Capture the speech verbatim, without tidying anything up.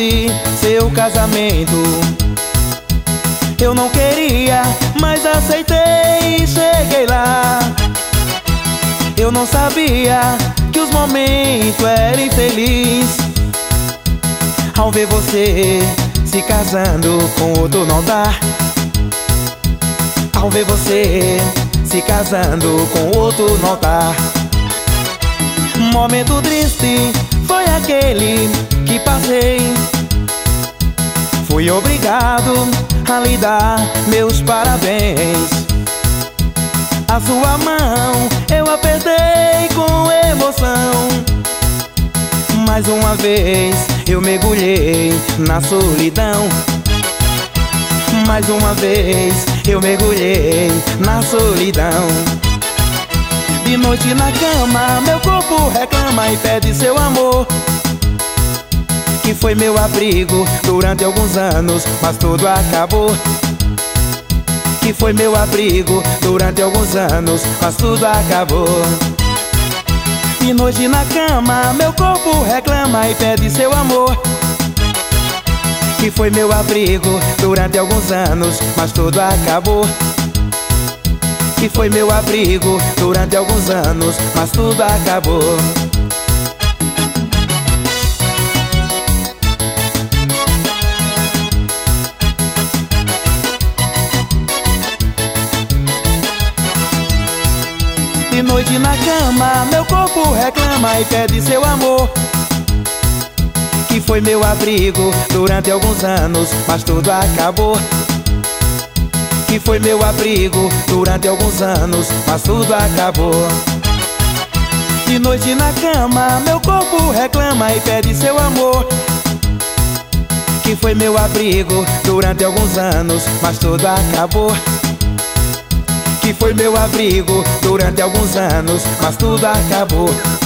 triste seu casamento. Eu não queria, mas aceitei e cheguei lá. Eu não sabia que os momentos eram infelizes. Ao ver você se casando com outro não dá. Ao ver você se casando com outro não dá. Momento triste foi aquele que passei. Fui obrigado a lhe dar meus parabéns. A sua mão eu apertei com emoção. Mais uma vez eu mergulhei na solidão. Mais uma vez eu mergulhei na solidão. De noite na cama meu corpo reclama e pede seu amor, que foi meu abrigo durante alguns anos, mas tudo acabou. Que foi meu abrigo durante alguns anos, mas tudo acabou. De noite na cama meu corpo reclama e pede seu amor, que foi meu abrigo durante alguns anos, mas tudo acabou. Que foi meu abrigo durante alguns anos, mas tudo acabou. De noite na cama meu corpo reclama e pede seu amor, que foi meu abrigo durante alguns anos, mas tudo acabou. Que foi meu abrigo durante alguns anos, mas tudo acabou. De noite na cama meu corpo reclama e pede seu amor, que foi meu abrigo durante alguns anos, mas tudo acabou. Que foi meu abrigo durante alguns anos, mas tudo acabou.